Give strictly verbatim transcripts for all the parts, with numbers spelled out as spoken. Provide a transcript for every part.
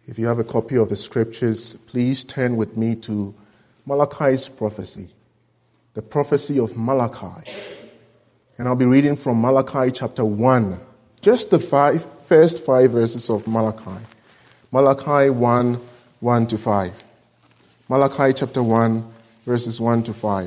If you have a copy of the scriptures, please turn with me to Malachi's prophecy, the prophecy of Malachi. And I'll be reading from Malachi chapter one, just the five, first five verses of Malachi. Malachi one, one to five. Malachi chapter one, verses one to five.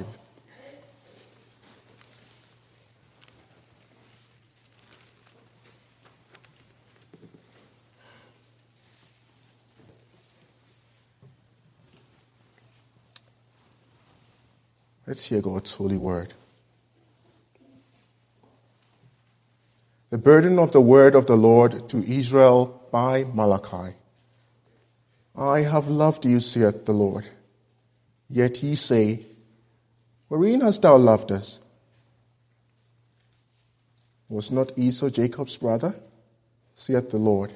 Let's hear God's holy word. The burden of the word of the Lord to Israel by Malachi. I have loved you, saith the Lord. Yet ye say, wherein hast thou loved us? Was not Esau Jacob's brother? Saith the Lord.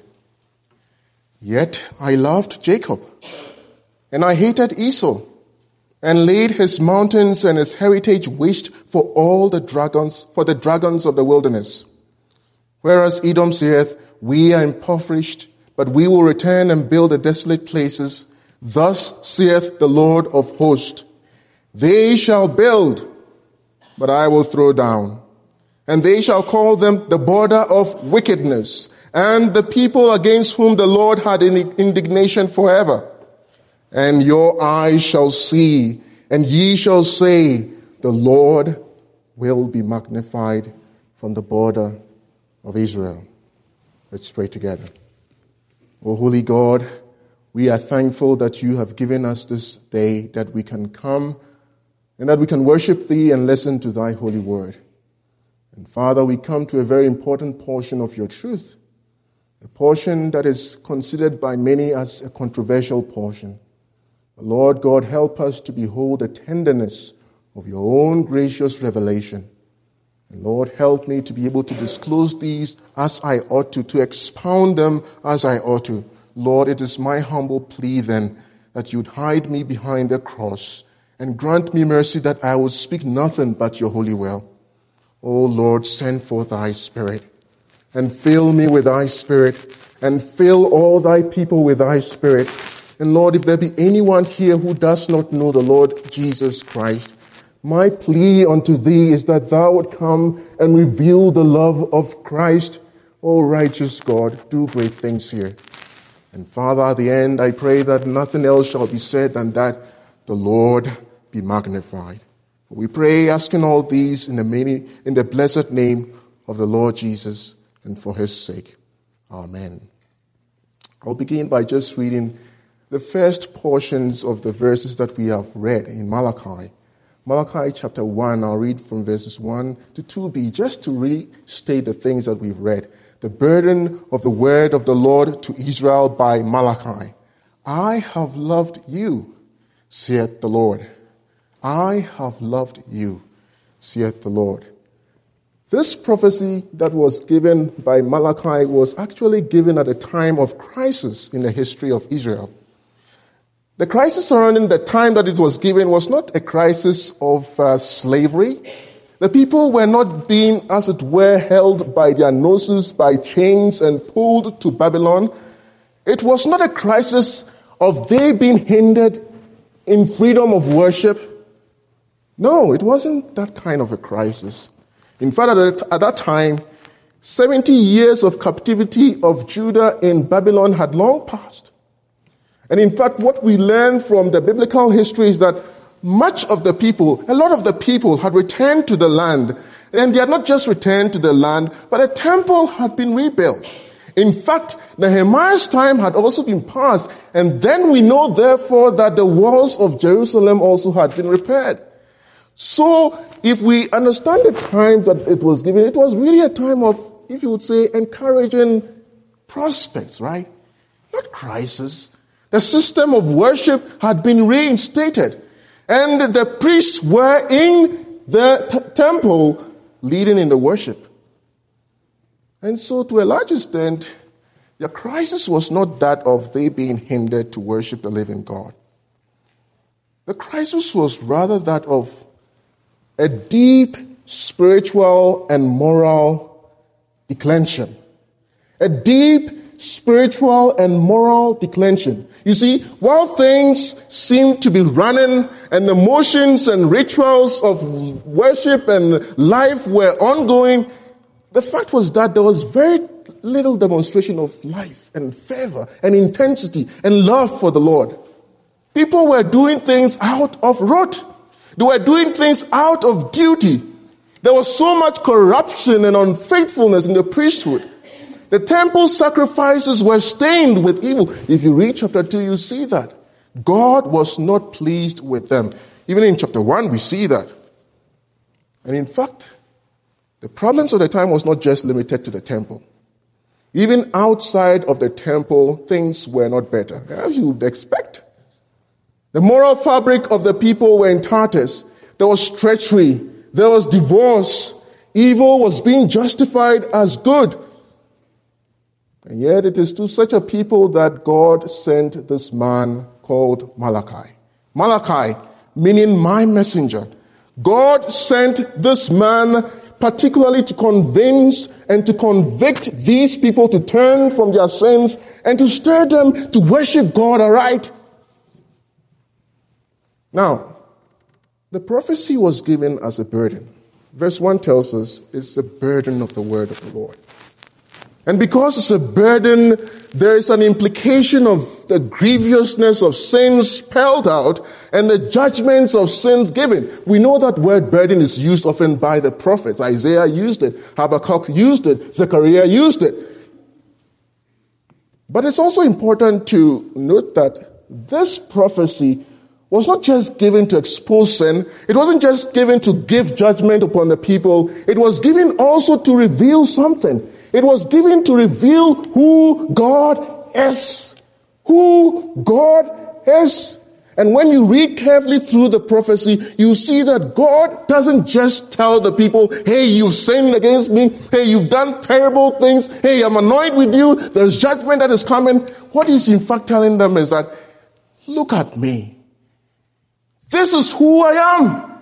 Yet I loved Jacob, and I hated Esau, and laid his mountains and his heritage waste for all the dragons, for the dragons of the wilderness. Whereas Edom saith, we are impoverished, but we will return and build the desolate places. Thus saith the Lord of hosts, they shall build, but I will throw down. And they shall call them the border of wickedness, and the people against whom the Lord had indignation forever. And your eyes shall see, and ye shall say, the Lord will be magnified from the border of Israel. Let's pray together. O holy God, we are thankful that you have given us this day, that we can come and that we can worship thee and listen to thy holy word. And Father, we come to a very important portion of your truth, a portion that is considered by many as a controversial portion. Lord God, help us to behold the tenderness of your own gracious revelation. And Lord, help me to be able to disclose these as I ought to, to expound them as I ought to. Lord, it is my humble plea then that you'd hide me behind the cross and grant me mercy that I will speak nothing but your holy will. O Lord, send forth thy Spirit and fill me with thy Spirit and fill all thy people with thy Spirit. And Lord, if there be anyone here who does not know the Lord Jesus Christ, my plea unto thee is that thou would come and reveal the love of Christ. O righteous God, do great things here. And Father, at the end, I pray that nothing else shall be said than that the Lord be magnified. For we pray, asking all these in the many, in the blessed name of the Lord Jesus and for his sake. Amen. I'll begin by just reading the first portions of the verses that we have read in Malachi. Malachi chapter one, I'll read from verses one to two b, just to restate the things that we've read. The burden of the word of the Lord to Israel by Malachi. I have loved you, saith the Lord. I have loved you, saith the Lord. This prophecy that was given by Malachi was actually given at a time of crisis in the history of Israel. The crisis surrounding the time that it was given was not a crisis of uh, slavery. The people were not being, as it were, held by their noses, by chains, and pulled to Babylon. It was not a crisis of they being hindered in freedom of worship. No, it wasn't that kind of a crisis. In fact, at that time, seventy years of captivity of Judah in Babylon had long passed. And in fact, what we learn from the biblical history is that much of the people, a lot of the people had returned to the land. And they had not just returned to the land, but a temple had been rebuilt. In fact, Nehemiah's time had also been passed. And then we know, therefore, that the walls of Jerusalem also had been repaired. So, if we understand the times that it was given, it was really a time of, if you would say, encouraging prospects, right? Not crisis. The system of worship had been reinstated. And the priests were in the t- temple leading in the worship. And so to a large extent, the crisis was not that of they being hindered to worship the living God. The crisis was rather that of a deep spiritual and moral declension. A deep spiritual and moral declension. You see, while things seemed to be running and the motions and rituals of worship and life were ongoing, the fact was that there was very little demonstration of life and fervor and intensity and love for the Lord. People were doing things out of rote. They were doing things out of duty. There was so much corruption and unfaithfulness in the priesthood. The temple sacrifices were stained with evil. If you read chapter two, you see that. God was not pleased with them. Even in chapter one, we see that. And in fact, the problems of the time was not just limited to the temple. Even outside of the temple, things were not better, as you would expect. The moral fabric of the people were in tatters. There was treachery. There was divorce. Evil was being justified as good. And yet it is to such a people that God sent this man called Malachi. Malachi, meaning my messenger. God sent this man particularly to convince and to convict these people to turn from their sins and to stir them to worship God aright. Now, the prophecy was given as a burden. Verse one tells us it's the burden of the word of the Lord. And because it's a burden, there is an implication of the grievousness of sins spelled out and the judgments of sins given. We know that word burden is used often by the prophets. Isaiah used it. Habakkuk used it. Zechariah used it. But it's also important to note that this prophecy was not just given to expose sin. It wasn't just given to give judgment upon the people. It was given also to reveal something. It was given to reveal who God is. Who God is. And when you read carefully through the prophecy, you see that God doesn't just tell the people, hey, you've sinned against me. Hey, you've done terrible things. Hey, I'm annoyed with you. There's judgment that is coming. What he's in fact telling them is that, look at me. This is who I am.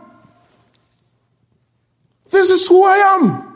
This is who I am.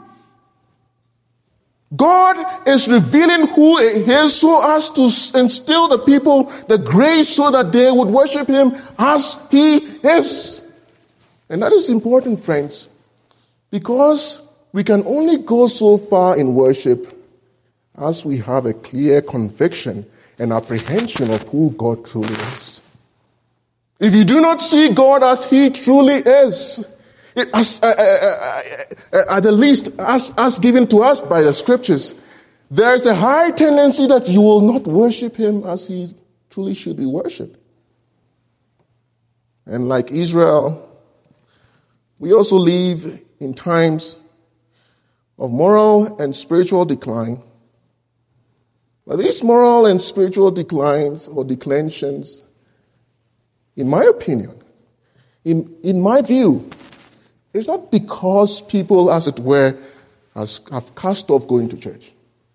God is revealing who He is so as to instill the people the grace so that they would worship Him as He is. And that is important, friends, because we can only go so far in worship as we have a clear conviction and apprehension of who God truly is. If you do not see God as He truly is, It, as, uh, uh, uh, at the least, as, as given to us by the scriptures, there is a high tendency that you will not worship Him as He truly should be worshipped. And like Israel, we also live in times of moral and spiritual decline. But these moral and spiritual declines or declensions, in my opinion, in, in my view, it's not because people, as it were, has, have cast off going to church.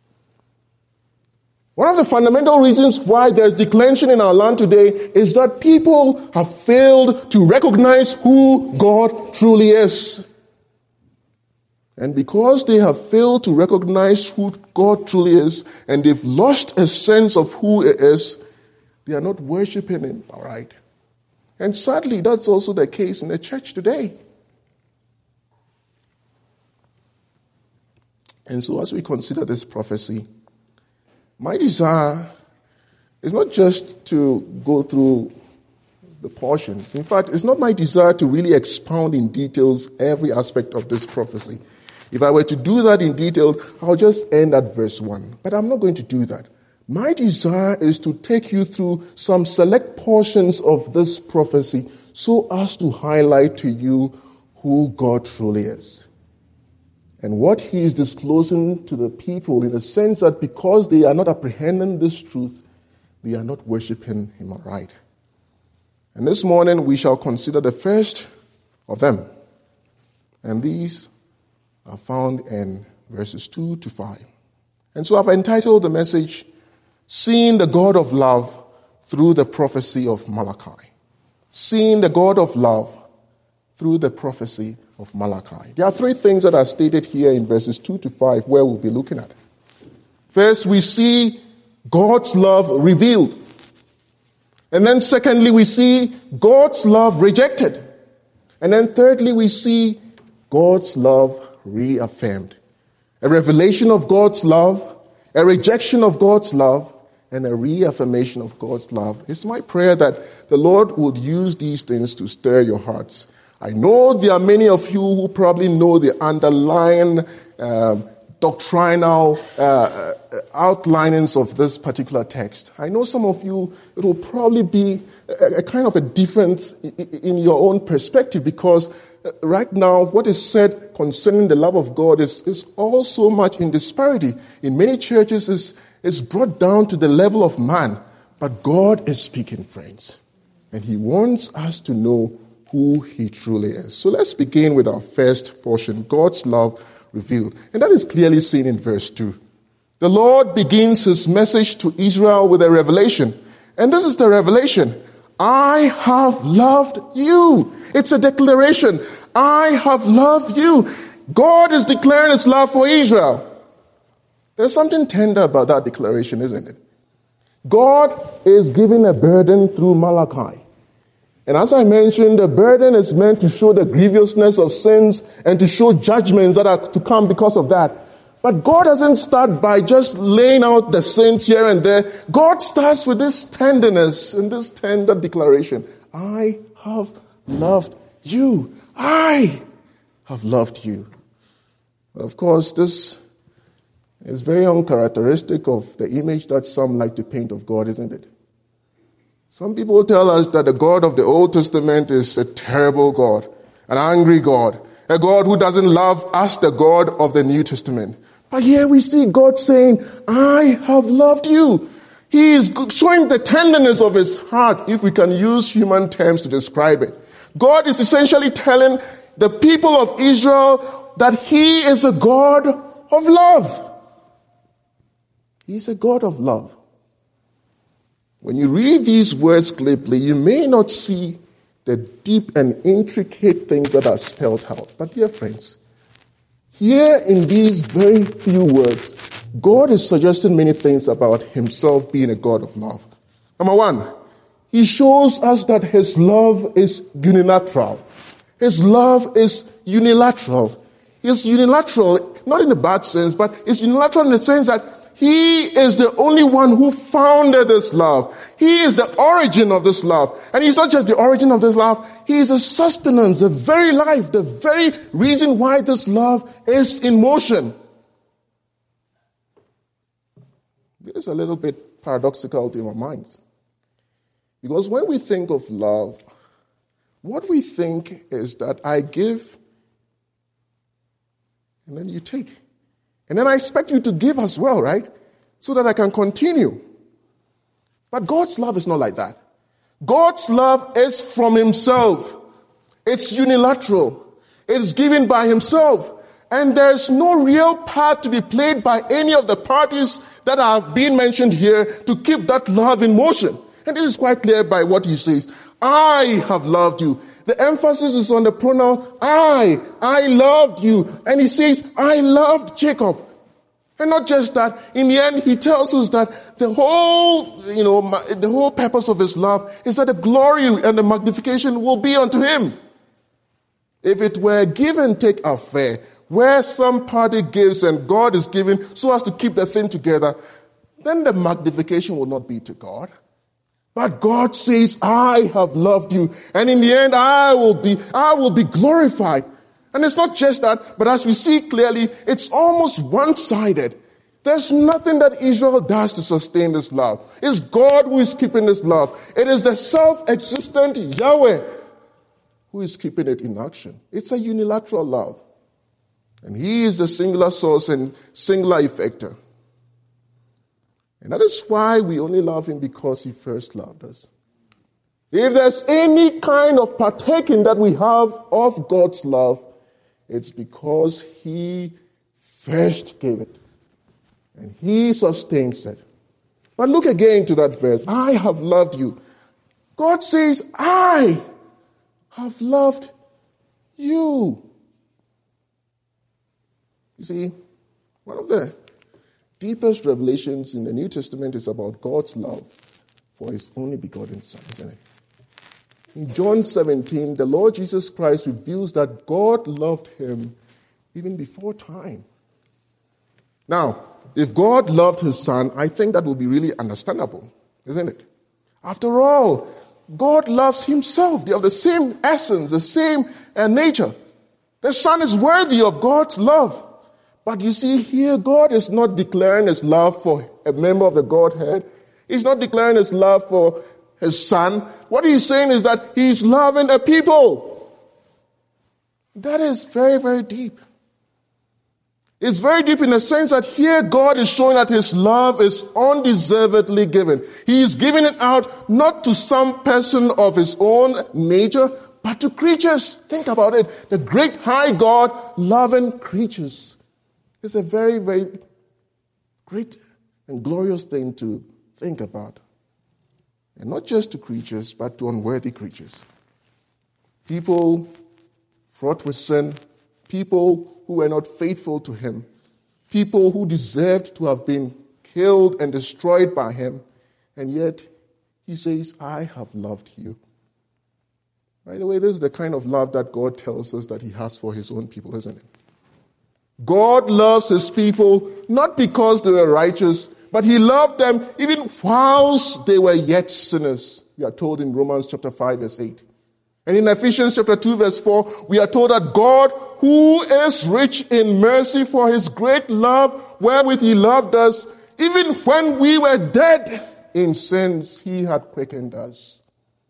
One of the fundamental reasons why there's declension in our land today is that people have failed to recognize who God truly is. And because they have failed to recognize who God truly is, and they've lost a sense of who He is, they are not worshiping Him, all right? And sadly, that's also the case in the church today. And so as we consider this prophecy, my desire is not just to go through the portions. In fact, it's not my desire to really expound in details every aspect of this prophecy. If I were to do that in detail, I'll just end at verse one. But I'm not going to do that. My desire is to take you through some select portions of this prophecy so as to highlight to you who God truly is. And what He is disclosing to the people in the sense that because they are not apprehending this truth, they are not worshiping Him aright. And this morning we shall consider the first of them. And these are found in verses two to five. And so I've entitled the message, Seeing the God of Love Through the Prophecy of Malachi. Seeing the God of Love through the prophecy of Malachi. There are three things that are stated here in verses two to five where we'll be looking at. First, we see God's love revealed. And then secondly, we see God's love rejected. And then thirdly, we see God's love reaffirmed. A revelation of God's love, a rejection of God's love, and a reaffirmation of God's love. It's my prayer that the Lord would use these things to stir your hearts. I know there are many of you who probably know the underlying um, doctrinal uh, outlinings of this particular text. I know some of you, it will probably be a, a kind of a difference in your own perspective, because right now what is said concerning the love of God is, is all so much in disparity. In many churches, it's, it's brought down to the level of man. But God is speaking, friends. And he wants us to know who he truly is. So let's begin with our first portion, God's love revealed. And that is clearly seen in verse two. The Lord begins his message to Israel with a revelation. And this is the revelation. I have loved you. It's a declaration. I have loved you. God is declaring his love for Israel. There's something tender about that declaration, isn't it? God is giving a burden through Malachi. And as I mentioned, the burden is meant to show the grievousness of sins and to show judgments that are to come because of that. But God doesn't start by just laying out the sins here and there. God starts with this tenderness and this tender declaration. I have loved you. I have loved you. Of course, this is very uncharacteristic of the image that some like to paint of God, isn't it? Some people tell us that the God of the Old Testament is a terrible God, an angry God, a God who doesn't love us, the God of the New Testament. But here we see God saying, I have loved you. He is showing the tenderness of his heart, if we can use human terms to describe it. God is essentially telling the people of Israel that he is a God of love. He's a God of love. When you read these words glibly, you may not see the deep and intricate things that are spelled out. But dear friends, here in these very few words, God is suggesting many things about himself being a God of love. Number one, he shows us that his love is unilateral. His love is unilateral. It's unilateral, not in a bad sense, but it's unilateral in the sense that he is the only one who founded this love. He is the origin of this love. And he's not just the origin of this love. He is the sustenance, the very life, the very reason why this love is in motion. This is a little bit paradoxical to our minds. Because when we think of love, what we think is that I give and then you take. And then I expect you to give as well, right? So that I can continue. But God's love is not like that. God's love is from himself. It's unilateral. It's given by himself. And there's no real part to be played by any of the parties that are being mentioned here to keep that love in motion. And this is quite clear by what he says. I have loved you. The emphasis is on the pronoun I. I loved you. And he says, I loved Jacob. And not just that, in the end, he tells us that the whole, you know, the whole purpose of his love is that the glory and the magnification will be unto him. If it were a give and take affair, where some party gives and God is giving so as to keep the thing together, then the magnification will not be to God. But God says, I have loved you. And in the end, I will be, I will be glorified. And it's not just that, but as we see clearly, it's almost one-sided. There's nothing that Israel does to sustain this love. It's God who is keeping this love. It is the self-existent Yahweh who is keeping it in action. It's a unilateral love. And he is the singular source and singular effector. And that is why we only love him because he first loved us. If there's any kind of partaking that we have of God's love, it's because he first gave it. And he sustains it. But look again to that verse. I have loved you. God says, I have loved you. You see, one of the deepest revelations in the New Testament is about God's love for his only begotten Son, isn't it? In John seventeen, the Lord Jesus Christ reveals that God loved him even before time. Now, if God loved his Son, I think that would be really understandable, isn't it? After all, God loves himself. They have the same essence, the same uh, nature. The Son is worthy of God's love. But you see, here God is not declaring his love for a member of the Godhead. He's not declaring his love for his Son. What he's saying is that he's loving a people. That is very, very deep. It's very deep in the sense that here God is showing that his love is undeservedly given. He is giving it out not to some person of his own nature, but to creatures. Think about it. The great high God loving creatures. It's a very, very great and glorious thing to think about. And not just to creatures, but to unworthy creatures. People fraught with sin, people who were not faithful to him, people who deserved to have been killed and destroyed by him, and yet he says, I have loved you. By the way, this is the kind of love that God tells us that he has for his own people, isn't it? God loves his people not because they were righteous, but he loved them even whilst they were yet sinners. We are told in Romans chapter five, verse eight. And in Ephesians chapter two, verse four, we are told that God, who is rich in mercy for his great love, wherewith he loved us, even when we were dead in sins, he had quickened us.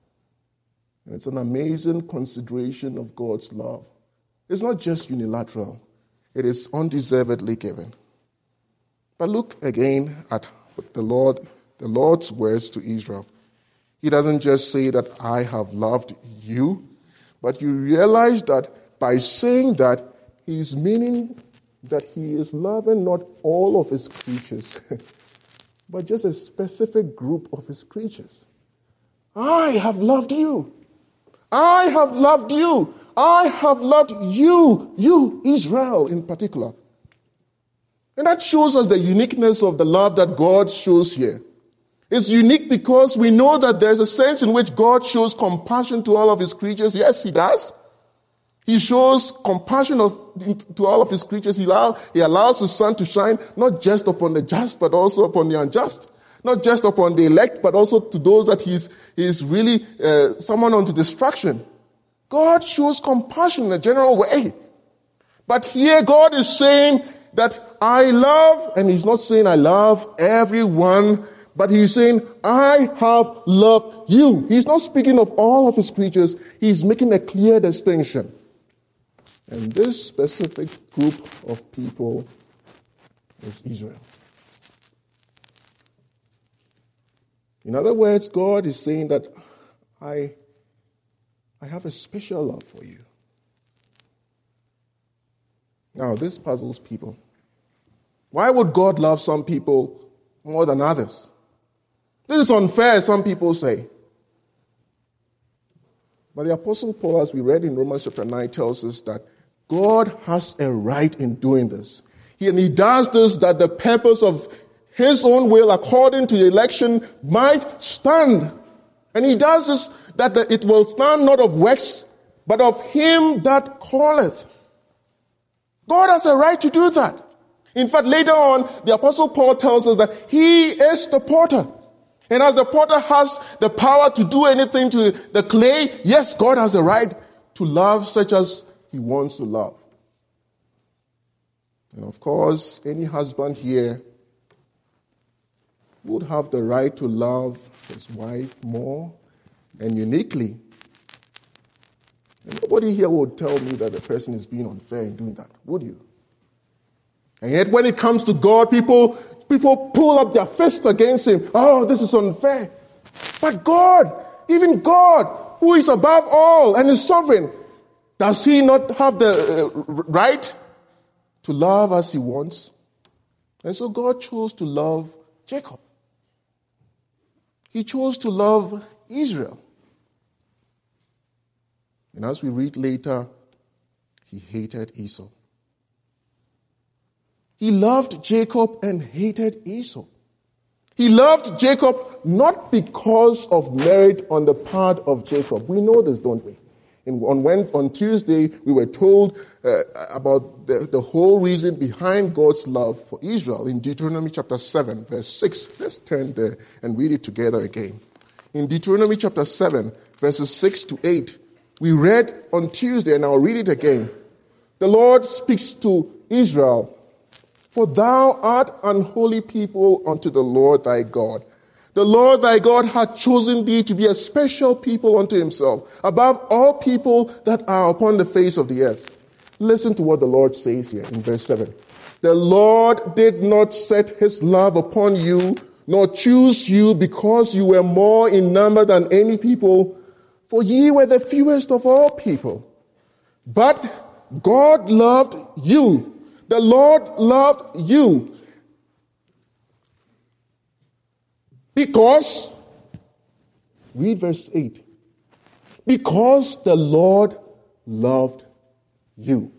And it's an amazing consideration of God's love. It's not just unilateral. It is undeservedly given. But look again at the Lord, the Lord's words to Israel. He doesn't just say that I have loved you, but you realize that by saying that, he's meaning that he is loving not all of his creatures, but just a specific group of his creatures. I have loved you. I have loved you. I have loved you, you, Israel in particular. And that shows us the uniqueness of the love that God shows here. It's unique because we know that there's a sense in which God shows compassion to all of his creatures. Yes, he does. He shows compassion of, to all of his creatures. He, allow, he allows his sun to shine not just upon the just, but also upon the unjust. Not just upon the elect, but also to those that he's, he's really uh, summoned unto destruction. God shows compassion in a general way. But here God is saying that I love, and he's not saying I love everyone, but he's saying I have loved you. He's not speaking of all of his creatures. He's making a clear distinction. And this specific group of people is Israel. In other words, God is saying that I, I have a special love for you. Now, this puzzles people. Why would God love some people more than others? This is unfair, some people say. But the Apostle Paul, as we read in Romans chapter nine, tells us that God has a right in doing this. He, and he does this that the purpose of his own will, according to the election, might stand. And he does this that the, it will stand not of works, but of him that calleth. God has a right to do that. In fact, later on, the Apostle Paul tells us that he is the potter. And as the potter has the power to do anything to the clay, yes, God has the right to love such as he wants to love. And of course, any husband here would have the right to love his wife more and uniquely. And nobody here would tell me that the person is being unfair in doing that, would you? And yet when it comes to God, people, people pull up their fists against him. Oh, this is unfair. But God, even God, who is above all and is sovereign, does he not have the uh, right to love as he wants? And so God chose to love Jacob. He chose to love Israel. And as we read later, he hated Esau. He loved Jacob and hated Esau. He loved Jacob not because of merit on the part of Jacob. We know this, don't we? In, on, Wednesday, on Tuesday, we were told uh, about the, the whole reason behind God's love for Israel in Deuteronomy chapter seven, verse six. Let's turn there and read it together again. In Deuteronomy chapter seven, verses six to eight, we read on Tuesday, and I'll read it again. The Lord speaks to Israel, "For thou art an holy people unto the Lord thy God. The Lord thy God hath chosen thee to be a special people unto himself, above all people that are upon the face of the earth." Listen to what the Lord says here in verse seven. "The Lord did not set his love upon you, nor choose you because you were more in number than any people, for ye were the fewest of all people. But God loved you." The Lord loved you because, read verse eight, because the Lord loved you.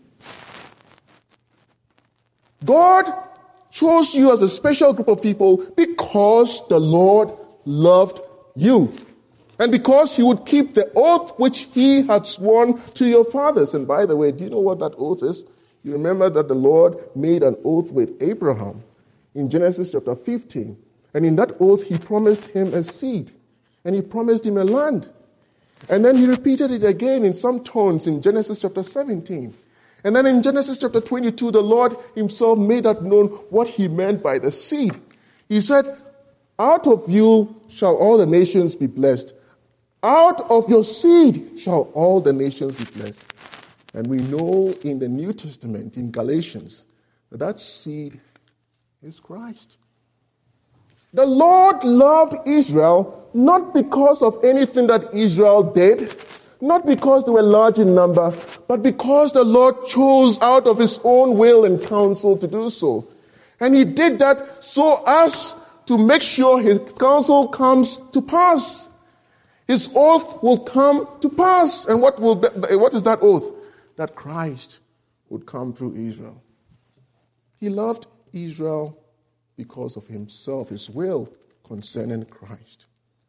God chose you as a special group of people because the Lord loved you. And because he would keep the oath which he had sworn to your fathers. And by the way, do you know what that oath is? You remember that the Lord made an oath with Abraham in Genesis chapter fifteen. And in that oath, he promised him a seed. And he promised him a land. And then he repeated it again in some tones in Genesis chapter seventeen. And then in Genesis chapter twenty-two, the Lord himself made that known what he meant by the seed. He said, "Out of you shall all the nations be blessed. Out of your seed shall all the nations be blessed." And we know in the New Testament, in Galatians, that that seed is Christ. The Lord loved Israel not because of anything that Israel did, not because they were large in number, but because the Lord chose out of his own will and counsel to do so. And he did that so as to make sure his counsel comes to pass. His oath will come to pass. And what will be, what is that oath? That Christ would come through Israel. He loved Israel because of himself, his will concerning Christ.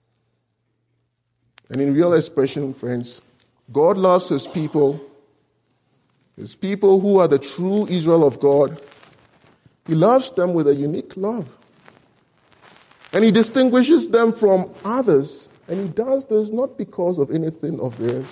And in real expression, friends, God loves his people, his people who are the true Israel of God. He loves them with a unique love. And he distinguishes them from others. And he does this not because of anything of theirs,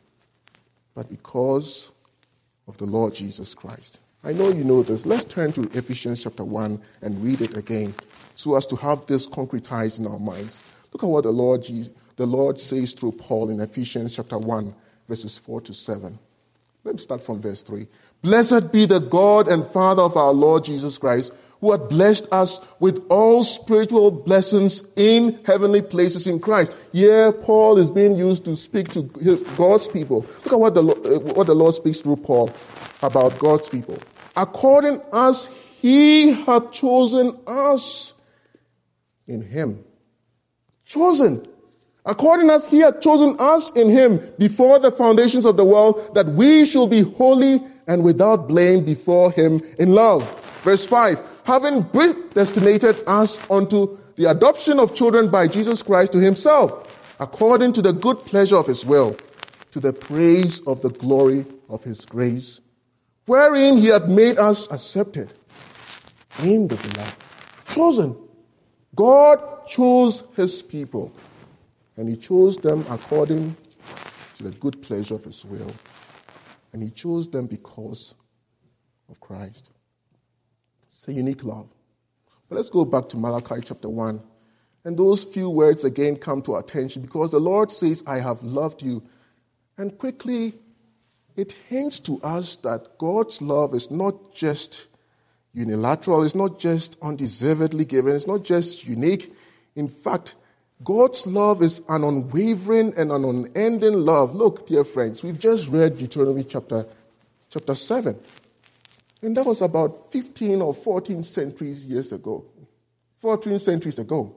but because of the Lord Jesus Christ. I know you know this. Let's turn to Ephesians chapter one and read it again so as to have this concretized in our minds. Look at what the Lord Jesus, the Lord says through Paul in Ephesians chapter one, verses four to seven. Let me start from verse three. "Blessed be the God and Father of our Lord Jesus Christ, who hath blessed us with all spiritual blessings in heavenly places in Christ." Here, Paul is being used to speak to his, God's people. Look at what the, what the Lord speaks through Paul about God's people. "According as he hath chosen us in him." Chosen. According as he hath chosen us in him before the foundations of the world, that we should be holy and without blame before him in love. Verse five, "Having predestinated us unto the adoption of children by Jesus Christ to himself, according to the good pleasure of his will, to the praise of the glory of his grace, wherein he hath made us accepted in the beloved." Chosen. God chose his people, and he chose them according to the good pleasure of his will. And he chose them because of Christ. It's a unique love. But let's go back to Malachi chapter one. And those few words again come to our attention because the Lord says, "I have loved you." And quickly, it hints to us that God's love is not just unilateral, it's not just undeservedly given, it's not just unique. In fact, God's love is an unwavering and an unending love. Look, dear friends, we've just read Deuteronomy chapter, chapter seven. And that was about fifteen or fourteen centuries years ago. fourteen centuries ago.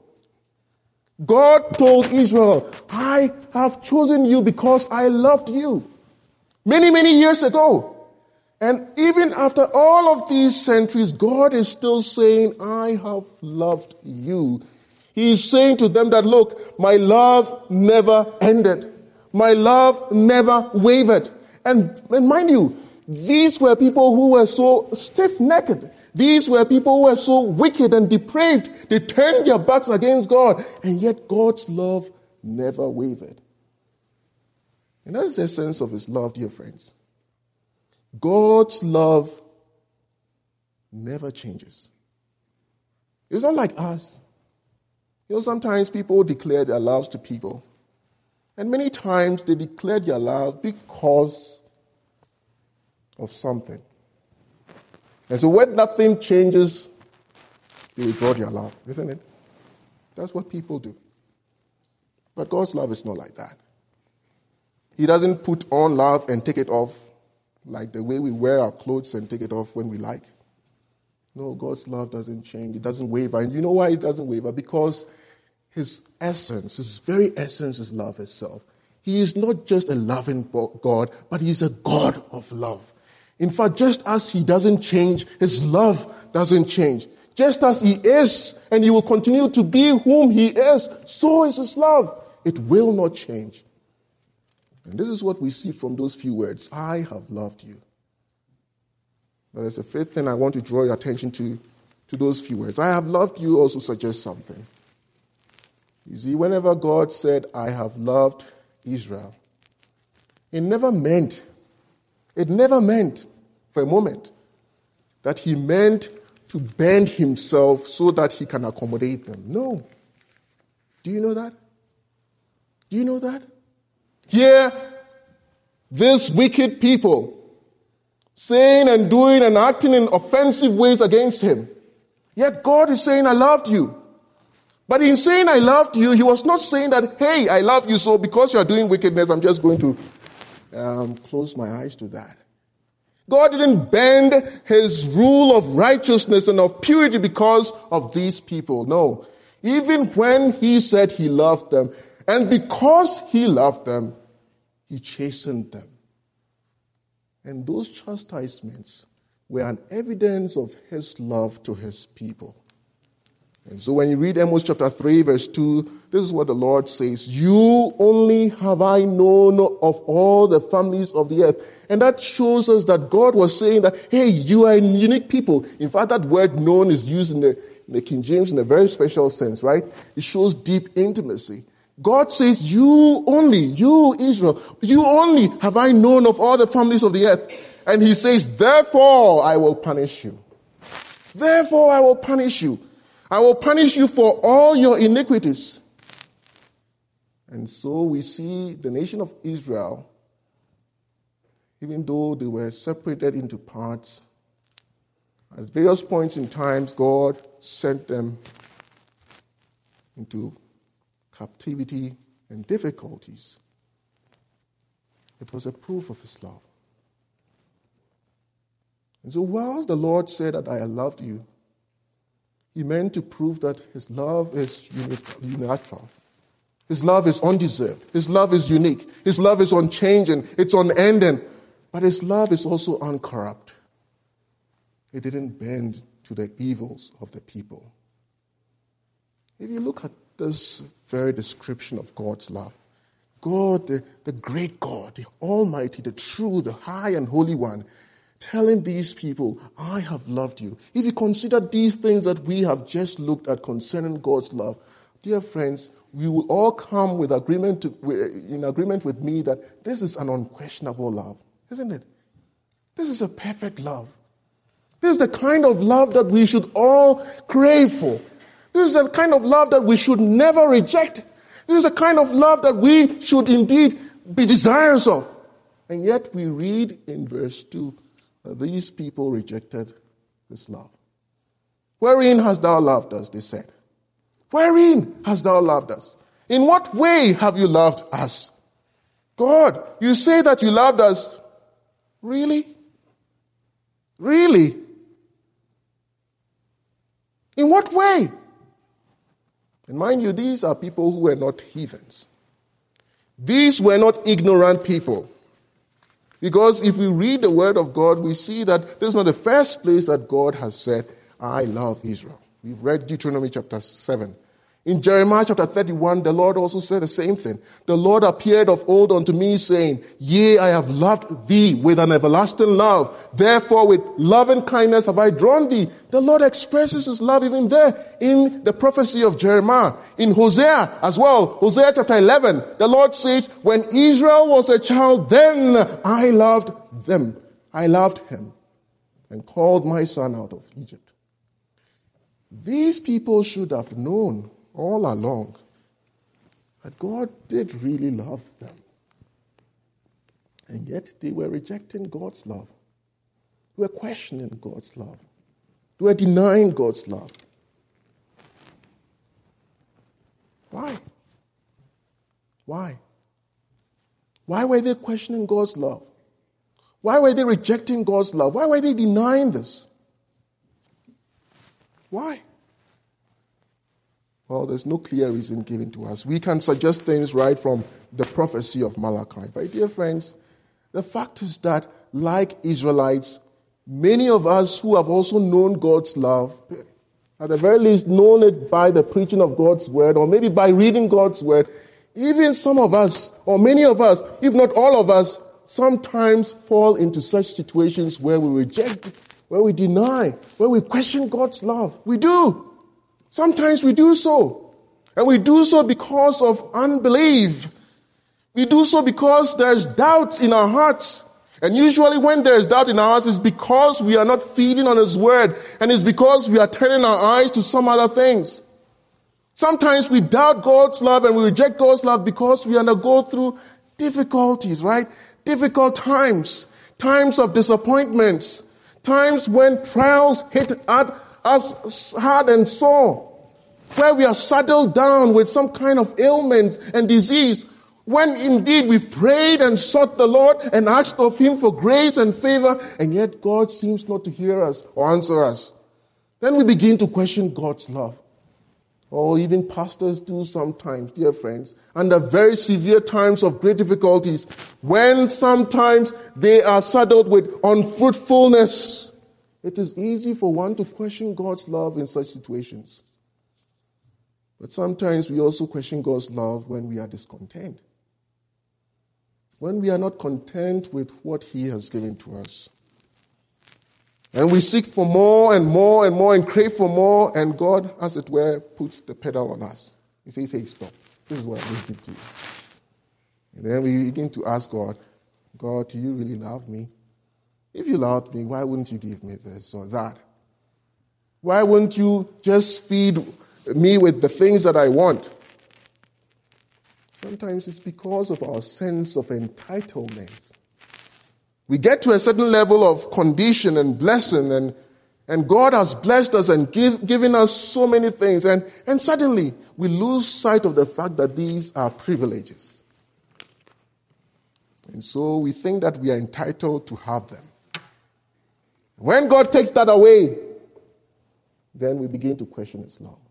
God told Israel, "I have chosen you because I loved you." Many, many years ago. And even after all of these centuries, God is still saying, I have loved you. He is saying to them that, look, my love never ended. My love never wavered. And, and mind you, these were people who were so stiff-necked. These were people who were so wicked and depraved. They turned their backs against God. And yet God's love never wavered. And that's the essence of his love, dear friends. God's love never changes. It's not like us. You know, sometimes people declare their loves to people. And many times they declare their love because of something. And so when nothing changes, they withdraw their love, isn't it? That's what people do. But God's love is not like that. He doesn't put on love and take it off like the way we wear our clothes and take it off when we like. No, God's love doesn't change. It doesn't waver. And you know why it doesn't waver? Because his essence, his very essence is love itself. He is not just a loving God, but he's a God of love. In fact, just as he doesn't change, his love doesn't change. Just as he is, and he will continue to be whom he is, so is his love. It will not change. And this is what we see from those few words. I have loved you. But there's a fifth thing I want to draw your attention to, to those few words. I have loved you also suggests something. You see, whenever God said, I have loved Israel, it never meant, it never meant for a moment that he meant to bend himself so that he can accommodate them. No. Do you know that? Do you know that? Here, these wicked people saying and doing and acting in offensive ways against him. Yet God is saying, I loved you. But in saying I loved you, he was not saying that, hey, I love you, so because you are doing wickedness, I'm just going to um, close my eyes to that. God didn't bend his rule of righteousness and of purity because of these people. No. Even when he said he loved them, and because he loved them, he chastened them. And those chastisements were an evidence of his love to his people. And so when you read Amos chapter three, verse two, this is what the Lord says. You only have I known of all the families of the earth. And that shows us that God was saying that, hey, you are a unique people. In fact, that word known is used in the, in the King James in a very special sense, right? It shows deep intimacy. God says, you only, you Israel, you only have I known of all the families of the earth. And he says, therefore I will punish you. Therefore I will punish you. I will punish you for all your iniquities. And so we see the nation of Israel, even though they were separated into parts, at various points in time, God sent them into captivity and difficulties. It was a proof of his love. And so whilst the Lord said that I loved you, he meant to prove that his love is unilateral. His love is undeserved. His love is unique. His love is unchanging. It's unending. But his love is also uncorrupt. It didn't bend to the evils of the people. If you look at this very description of God's love, God, the, the great God, the Almighty, the true, the high and holy one, telling these people, I have loved you. If you consider these things that we have just looked at concerning God's love, dear friends, we will all come with agreement to, in agreement with me that this is an unquestionable love, isn't it? This is a perfect love. This is the kind of love that we should all crave for. This is the kind of love that we should never reject. This is the kind of love that we should indeed be desirous of. And yet we read in verse two, these people rejected this love. Wherein hast thou loved us, they said. Wherein hast thou loved us? In what way have you loved us? God, you say that you loved us. Really? Really? In what way? And mind you, these are people who were not heathens. These were not ignorant people. Because if we read the word of God, we see that this is not the first place that God has said, I love Israel. We've read Deuteronomy chapter seven. In Jeremiah chapter thirty-one, the Lord also said the same thing. The Lord appeared of old unto me, saying, Yea, I have loved thee with an everlasting love. Therefore, with loving kindness have I drawn thee. The Lord expresses his love even there in the prophecy of Jeremiah. In Hosea as well, Hosea chapter eleven, the Lord says, When Israel was a child, then I loved them. I loved him and called my son out of Egypt. These people should have known all along that God did really love them. And yet they were rejecting God's love. They were questioning God's love. They were denying God's love. Why? Why? Why were they questioning God's love? Why were they rejecting God's love? Why were they denying this? Why? Well, there's no clear reason given to us. We can suggest things right from the prophecy of Malachi. But dear friends, the fact is that, like Israelites, many of us who have also known God's love, at the very least known it by the preaching of God's word, or maybe by reading God's word, even some of us, or many of us, if not all of us, sometimes fall into such situations where we reject, where we deny, where we question God's love. We do. Sometimes we do so. And we do so because of unbelief. We do so because there's doubt in our hearts. And usually when there's doubt in our hearts, it's because we are not feeding on his word. And it's because we are turning our eyes to some other things. Sometimes we doubt God's love and we reject God's love because we undergo through difficulties, right? Difficult times. Times of disappointments. Times when trials hit at us hard and sore, where we are saddled down with some kind of ailment and disease, when indeed we've prayed and sought the Lord and asked of him for grace and favor, and yet God seems not to hear us or answer us. Then we begin to question God's love. Or even pastors do sometimes, dear friends, under very severe times of great difficulties, when sometimes they are saddled with unfruitfulness. It is easy for one to question God's love in such situations. But sometimes we also question God's love when we are discontent. When we are not content with what he has given to us. And we seek for more and more and more and crave for more, and God, as it were, puts the pedal on us. He says, hey, stop. This is what I'm going to give to you. And then we begin to ask God, God, do you really love me? If you loved me, why wouldn't you give me this or that? Why wouldn't you just feed me with the things that I want? Sometimes it's because of our sense of entitlement. We get to a certain level of condition and blessing, and, and God has blessed us and give, given us so many things, and, and suddenly we lose sight of the fact that these are privileges. And so we think that we are entitled to have them. When God takes that away, then we begin to question his love.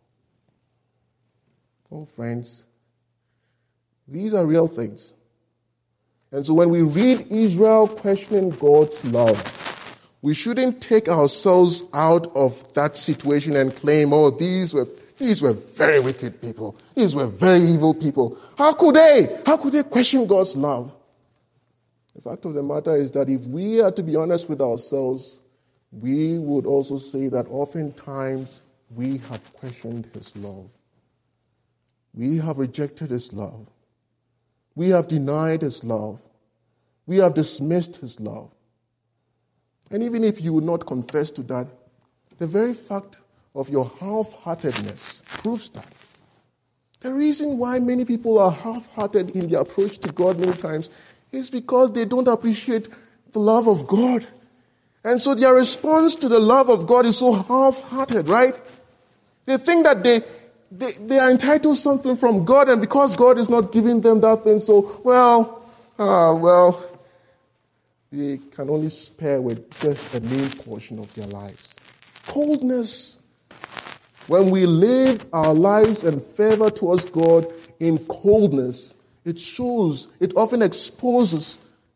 Oh, friends, these are real things. And so when we read Israel questioning God's love, we shouldn't take ourselves out of that situation and claim, oh, these were these were very wicked people. These were very evil people. How could they? How could they question God's love? The fact of the matter is that if we are to be honest with ourselves, we would also say that oftentimes we have questioned his love. We have rejected his love. We have denied his love. We have dismissed his love. And even if you would not confess to that, the very fact of your half-heartedness proves that. The reason why many people are half-hearted in their approach to God many times is because they don't appreciate the love of God. And so their response to the love of God is so half-hearted, right? They think that they, they, they are entitled to something from God, and because God is not giving them that thing, so, well, ah, well, they can only spare with just the main portion of their lives. Coldness. When we live our lives and favor towards God in coldness, it shows, it often exposes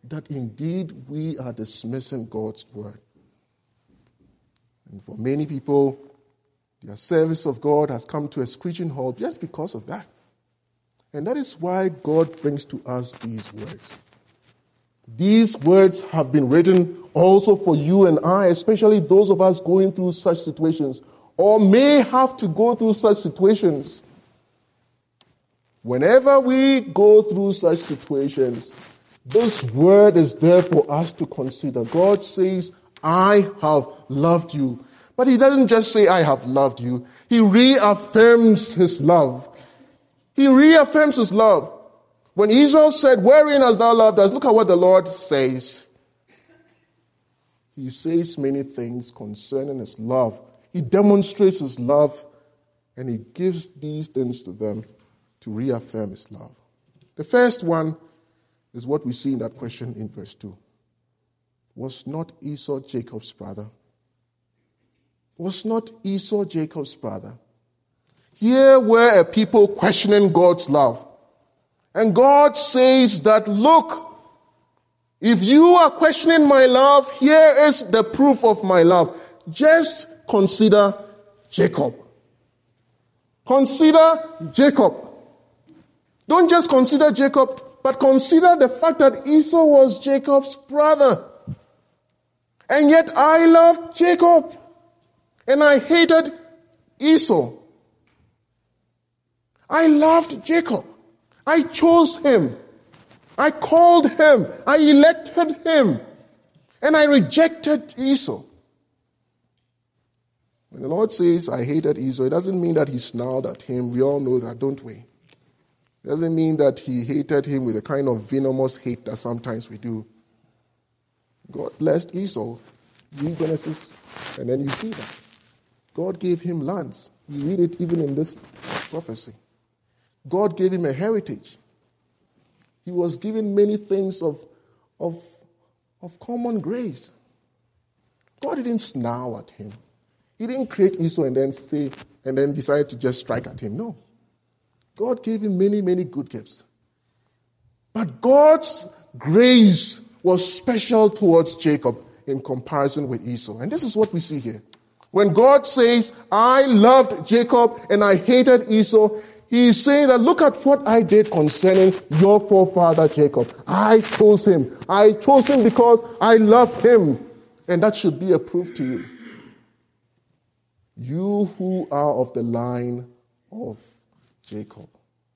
that indeed we are dismissing God's word. And for many people, their service of God has come to a screeching halt just because of that. And that is why God brings to us these words. These words have been written also for you and I, especially those of us going through such situations, or may have to go through such situations. Whenever we go through such situations, this word is there for us to consider. God says, I have loved you. But he doesn't just say, I have loved you. He reaffirms his love. He reaffirms his love. When Israel said, wherein hast thou loved us? Look at what the Lord says. He says many things concerning his love. He demonstrates his love, and he gives these things to them to reaffirm his love. The first one is what we see in that question in verse two. Was not Esau Jacob's brother? Was not Esau Jacob's brother? Here were a people questioning God's love. And God says that, look, if you are questioning my love, here is the proof of my love. Just consider Jacob. Consider Jacob. Don't just consider Jacob, but consider the fact that Esau was Jacob's brother. And yet I loved Jacob. And I hated Esau. I loved Jacob. I chose him. I called him. I elected him. And I rejected Esau. When the Lord says, I hated Esau, it doesn't mean that he snarled at him. We all know that, don't we? It doesn't mean that he hated him with a kind of venomous hate that sometimes we do. God blessed Esau. Read Genesis, and then you see that. God gave him lands. You read it even in this prophecy. God gave him a heritage. He was given many things of, of, of common grace. God didn't snarl at him. He didn't create Esau and then say, and then decide to just strike at him. No. God gave him many, many good gifts. But God's grace was special towards Jacob in comparison with Esau. And this is what we see here. When God says, I loved Jacob and I hated Esau, he is saying that look at what I did concerning your forefather Jacob. I chose him. I chose him because I loved him. And that should be a proof to you. You who are of the line of Jacob.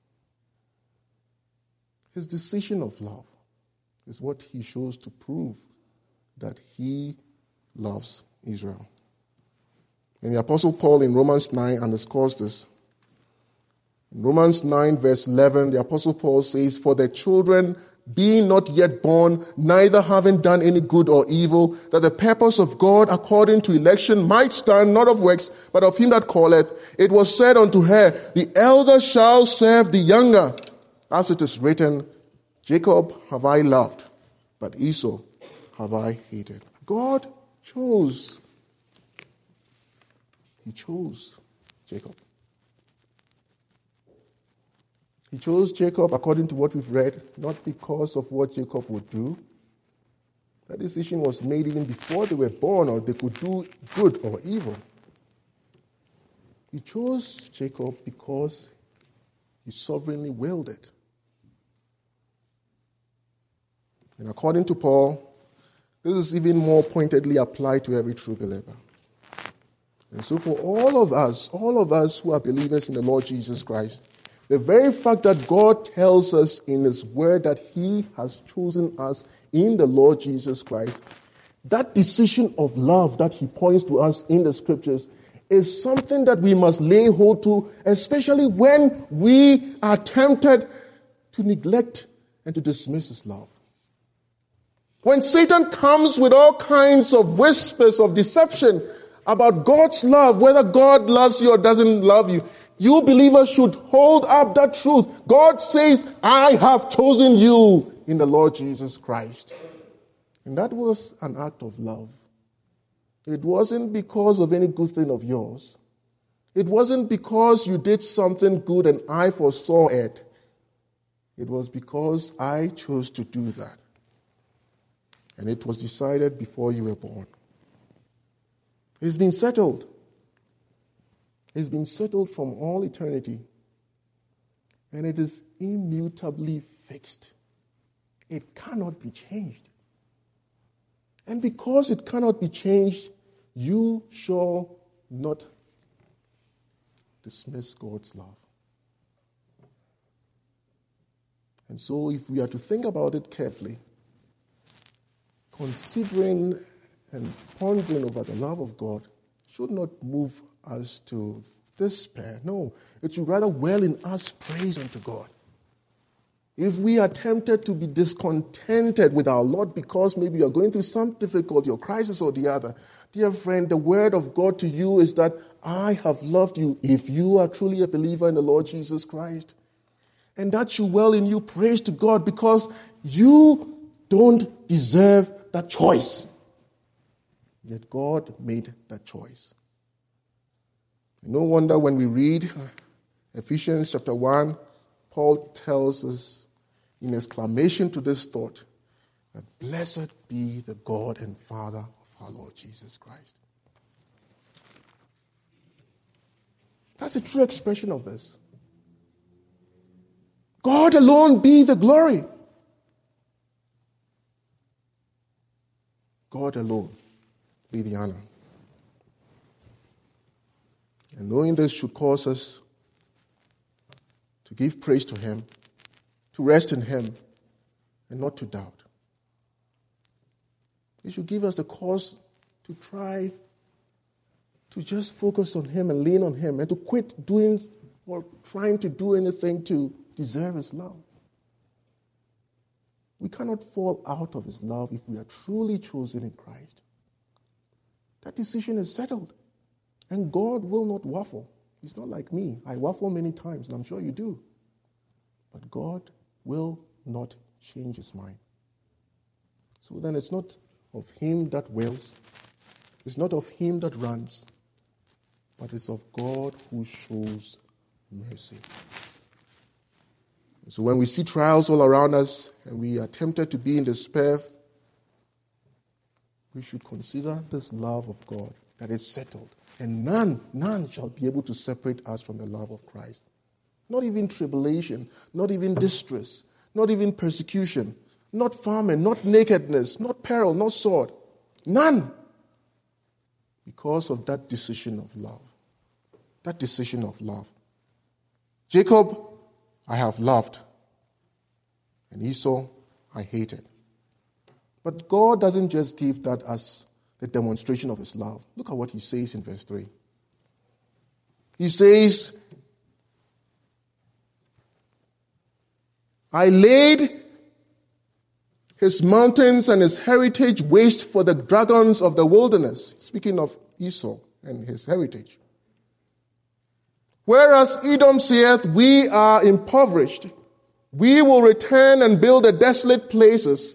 His decision of love is what he shows to prove that he loves Israel. And the Apostle Paul in Romans nine underscores this. In Romans nine verse eleven, the Apostle Paul says, for the children being not yet born, neither having done any good or evil, that the purpose of God according to election might stand, not of works, but of him that calleth. It was said unto her, the elder shall serve the younger. As it is written, Jacob have I loved, but Esau have I hated. God chose. He chose Jacob. He chose Jacob according to what we've read, not because of what Jacob would do. That decision was made even before they were born, or they could do good or evil. He chose Jacob because he sovereignly willed it. And according to Paul, this is even more pointedly applied to every true believer. And so for all of us, all of us who are believers in the Lord Jesus Christ, the very fact that God tells us in his word that he has chosen us in the Lord Jesus Christ, that decision of love that he points to us in the scriptures is something that we must lay hold to, especially when we are tempted to neglect and to dismiss his love. When Satan comes with all kinds of whispers of deception about God's love, whether God loves you or doesn't love you, you believers should hold up that truth. God says, I have chosen you in the Lord Jesus Christ. And that was an act of love. It wasn't because of any good thing of yours. It wasn't because you did something good and I foresaw it. It was because I chose to do that. And it was decided before you were born. It's been settled. It's been settled from all eternity. And it is immutably fixed. It cannot be changed. And because it cannot be changed, you shall not dismiss God's love. And so if we are to think about it carefully, considering and pondering over the love of God should not move us to despair. No, it should rather well in us praise unto God. If we are tempted to be discontented with our lot because maybe you are going through some difficulty or crisis or the other, dear friend, the word of God to you is that I have loved you if you are truly a believer in the Lord Jesus Christ. And that should well in you praise to God because you don't deserve that choice. Yet God made that choice. No wonder when we read Ephesians chapter one, Paul tells us in exclamation to this thought that blessed be the God and Father of our Lord Jesus Christ. That's a true expression of this. God alone be the glory. God alone be the honor. And knowing this should cause us to give praise to Him, to rest in Him, and not to doubt. It should give us the cause to try to just focus on Him and lean on Him and to quit doing or trying to do anything to deserve His love. We cannot fall out of His love if we are truly chosen in Christ. That decision is settled. And God will not waffle. He's not like me. I waffle many times, and I'm sure you do. But God will not change His mind. So then it's not of Him that wills. It's not of Him that runs. But it's of God who shows mercy. So when we see trials all around us and we are tempted to be in despair, we should consider this love of God that is settled. And none, none shall be able to separate us from the love of Christ. Not even tribulation, not even distress, not even persecution, not famine, not nakedness, not peril, not sword. None. Because of that decision of love. That decision of love. Jacob, I have loved. And Esau, I hated. But God doesn't just give that as the demonstration of His love. Look at what He says in verse three. He says, I laid his mountains and his heritage waste for the dragons of the wilderness. Speaking of Esau and his heritage. Whereas Edom saith, we are impoverished. We will return and build the desolate places.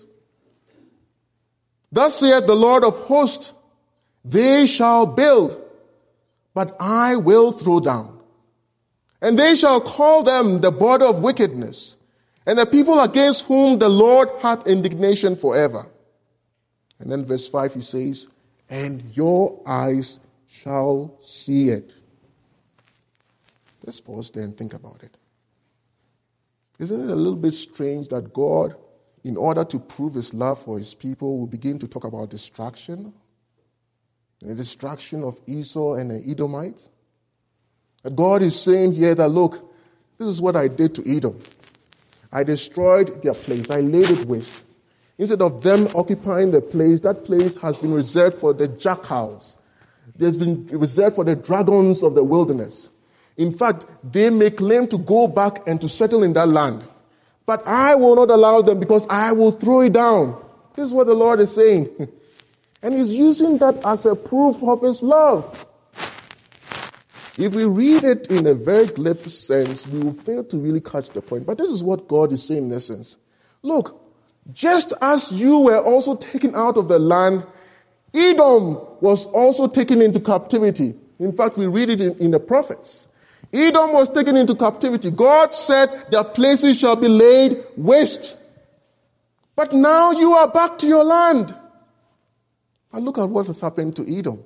Thus saith the Lord of hosts, they shall build, but I will throw down. And they shall call them the border of wickedness, and the people against whom the Lord hath indignation forever. And then verse five he says, and your eyes shall see it. Let's pause there and think about it. Isn't it a little bit strange that God, in order to prove His love for His people, will begin to talk about destruction? And the destruction of Esau and the Edomites? That God is saying here that, look, this is what I did to Edom. I destroyed their place. I laid it waste. Instead of them occupying the place, that place has been reserved for the jackals. It's been reserved for the dragons of the wilderness. In fact, they may claim to go back and to settle in that land. But I will not allow them because I will throw it down. This is what the Lord is saying. And He's using that as a proof of His love. If we read it in a very glib sense, we will fail to really catch the point. But this is what God is saying in essence. Look, just as you were also taken out of the land, Edom was also taken into captivity. In fact, we read it in, in the prophets. Edom was taken into captivity. God said their places shall be laid waste. But now you are back to your land. But look at what has happened to Edom.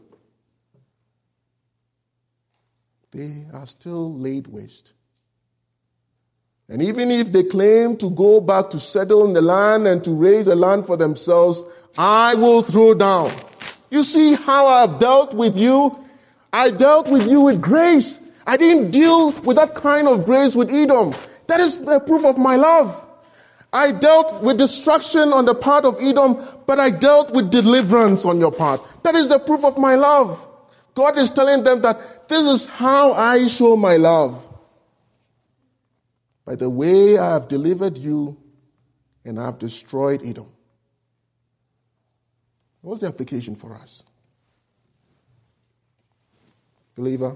They are still laid waste. And even if they claim to go back to settle in the land and to raise a land for themselves, I will throw down. You see how I have dealt with you? I dealt with you with grace. I didn't deal with that kind of grace with Edom. That is the proof of my love. I dealt with destruction on the part of Edom, but I dealt with deliverance on your part. That is the proof of my love. God is telling them that this is how I show my love. By the way I have delivered you and I have destroyed Edom. What's the application for us? Believer,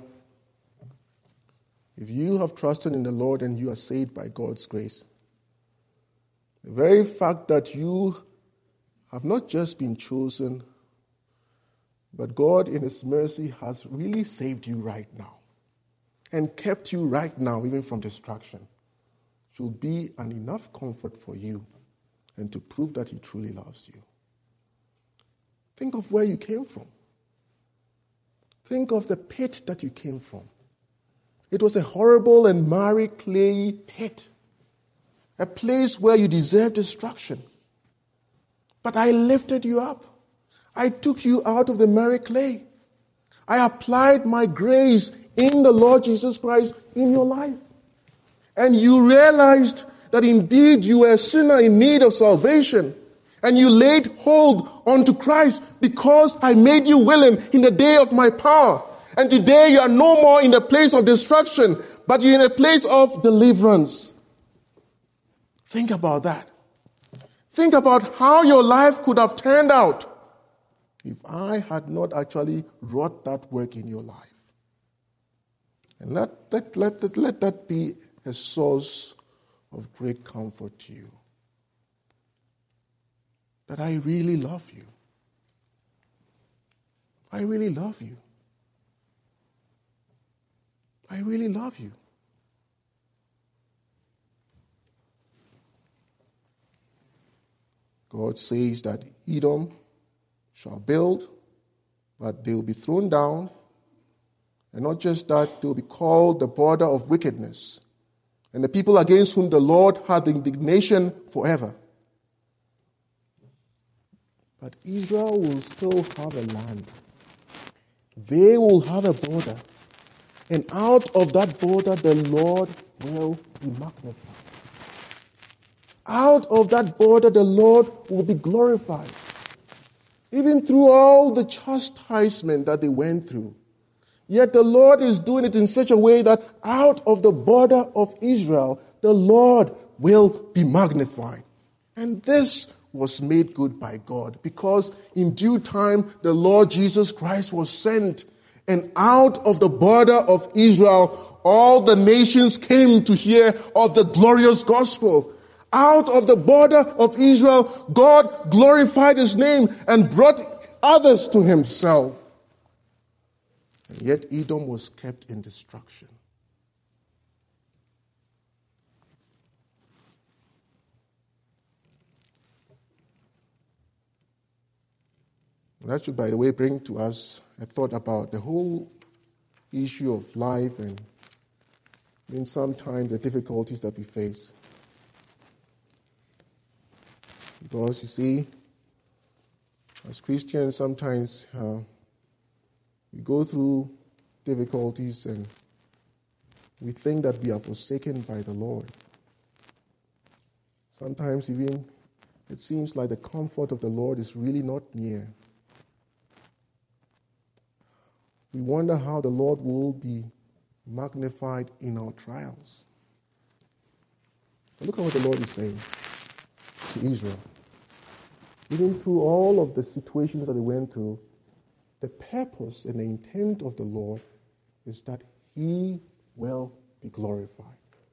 if you have trusted in the Lord and you are saved by God's grace, the very fact that you have not just been chosen, but God in His mercy has really saved you right now and kept you right now, even from destruction, should be an enough comfort for you and to prove that He truly loves you. Think of where you came from. Think of the pit that you came from. It was a horrible and miry clay pit, a place where you deserved destruction. But I lifted you up. I took you out of the miry clay. I applied my grace in the Lord Jesus Christ in your life. And you realized that indeed you were a sinner in need of salvation. And you laid hold onto Christ because I made you willing in the day of my power. And today you are no more in the place of destruction, but you're in a place of deliverance. Think about that. Think about how your life could have turned out if I had not actually wrought that work in your life. And let, let, let, let that be a source of great comfort to you. That I really love you. I really love you. I really love you. God says that Edom shall build, but they will be thrown down. And not just that, they will be called the border of wickedness, and the people against whom the Lord had indignation forever. But Israel will still have a land. They will have a border. And out of that border, the Lord will be magnified. Out of that border, the Lord will be glorified. Even through all the chastisement that they went through. Yet the Lord is doing it in such a way that out of the border of Israel, the Lord will be magnified. And this was made good by God, because in due time the Lord Jesus Christ was sent, and out of the border of Israel all the nations came to hear of the glorious gospel. Out of the border of Israel, God glorified His name and brought others to Himself. And yet Edom was kept in destruction. And that should, by the way, bring to us a thought about the whole issue of life and in sometimes the difficulties that we face. Because, you see, as Christians, sometimes uh, we go through difficulties and we think that we are forsaken by the Lord. Sometimes even it seems like the comfort of the Lord is really not near. We wonder how the Lord will be magnified in our trials. But look at what the Lord is saying to Israel. Even through all of the situations that they went through, the purpose and the intent of the Lord is that He will be glorified.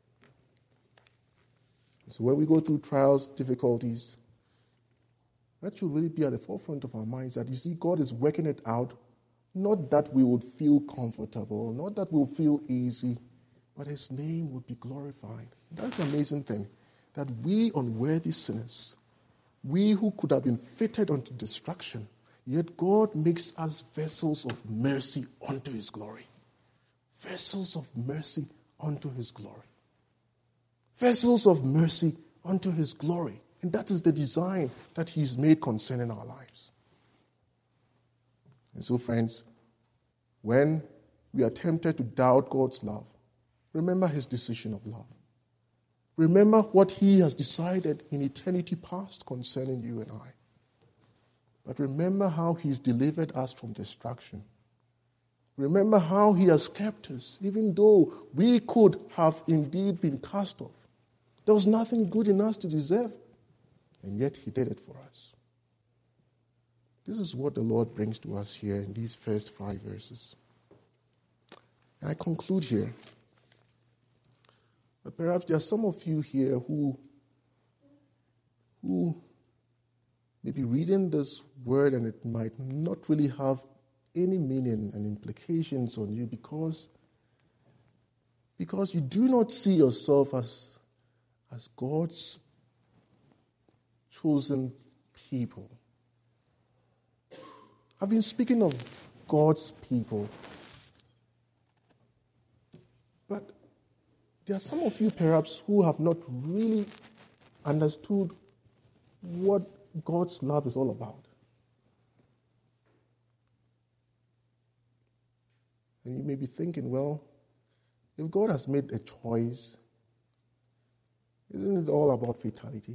So when we go through trials, difficulties, that should really be at the forefront of our minds, that you see God is working it out. Not that we would feel comfortable, not that we'll feel easy, but His name would be glorified. That's the amazing thing, that we unworthy sinners We who could have been fitted unto destruction, yet God makes us vessels of mercy unto his glory. Vessels of mercy unto his glory. Vessels of mercy unto his glory. And that is the design that he's made concerning our lives. And so, friends, when we are tempted to doubt God's love, remember his decision of love. Remember what he has decided in eternity past concerning you and I. But remember how he's delivered us from destruction. Remember how he has kept us, even though we could have indeed been cast off. There was nothing good in us to deserve, and yet he did it for us. This is what the Lord brings to us here in these first five verses. And I conclude here. But perhaps there are some of you here who, who may be reading this word and it might not really have any meaning and implications on you because, because you do not see yourself as, as God's chosen people. I've been speaking of God's people, but there are some of you perhaps who have not really understood what God's love is all about. And you may be thinking, well, if God has made a choice, isn't it all about fatality?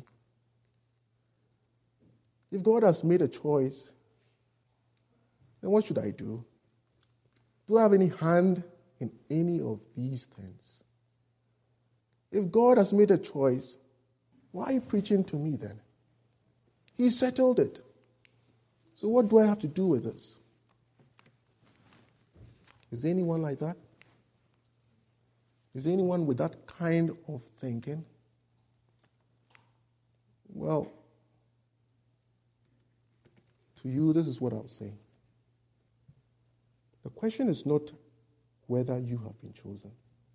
If God has made a choice, then what should I do? Do I have any hand in any of these things? If God has made a choice, why are you preaching to me then? He settled it. So what do I have to do with this? Is there anyone like that? Is there anyone with that kind of thinking? Well, to you, this is what I'll say. The question is not whether you have been chosen.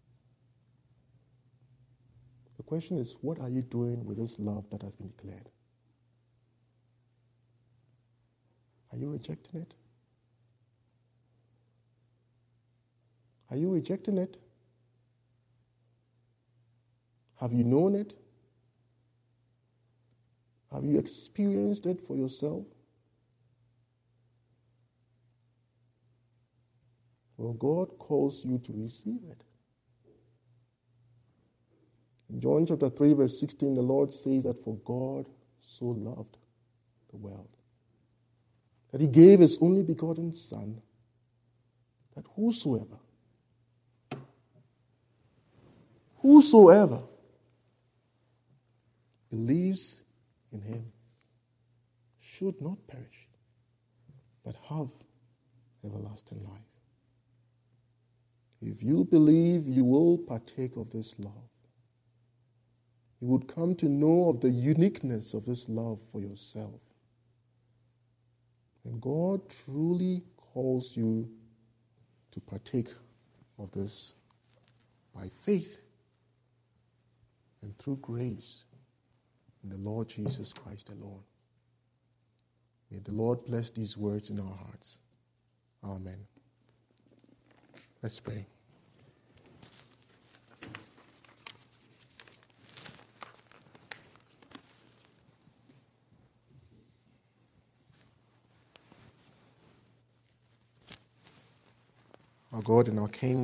The question is, what are you doing with this love that has been declared? Are you rejecting it? Are you rejecting it? Have you known it? Have you experienced it for yourself? Well, God calls you to receive it. In John chapter three, verse sixteen, the Lord says that for God so loved the world, that he gave his only begotten Son, that whosoever, whosoever believes in him should not perish, but have everlasting life. If you believe, you will partake of this love. You would come to know of the uniqueness of this love for yourself. And God truly calls you to partake of this by faith and through grace in the Lord Jesus Christ alone. May the Lord bless these words in our hearts. Amen. Let's pray. Our God and our King,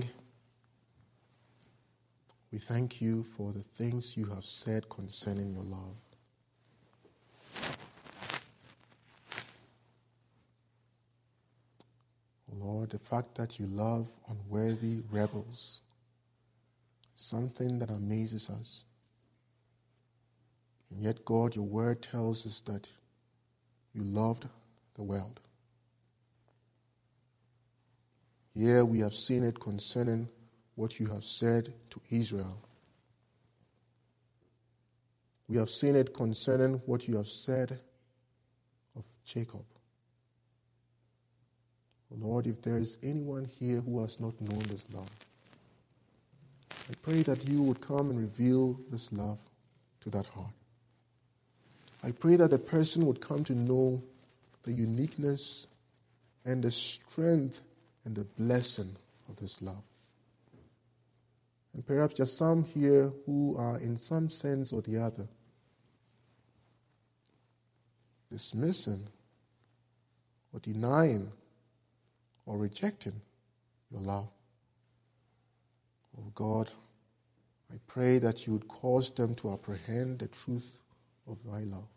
we thank you for the things you have said concerning your love. Lord, the fact that you love unworthy rebels is something that amazes us. And yet, God, your word tells us that you loved the world. Here we have seen it concerning what you have said to Israel. We have seen it concerning what you have said of Jacob. Lord, if there is anyone here who has not known this love, I pray that you would come and reveal this love to that heart. I pray that the person would come to know the uniqueness and the strength and the blessing of this love. And perhaps just some here who are in some sense or the other dismissing or denying or rejecting your love. Oh God, I pray that you would cause them to apprehend the truth of thy love.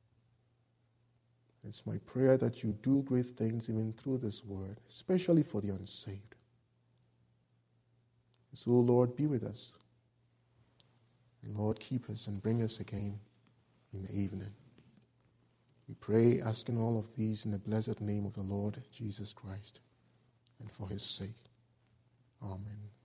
It's my prayer that you do great things even through this word, especially for the unsaved. So, Lord, be with us. And Lord, keep us and bring us again in the evening. We pray, asking all of these in the blessed name of the Lord Jesus Christ, and for his sake. Amen.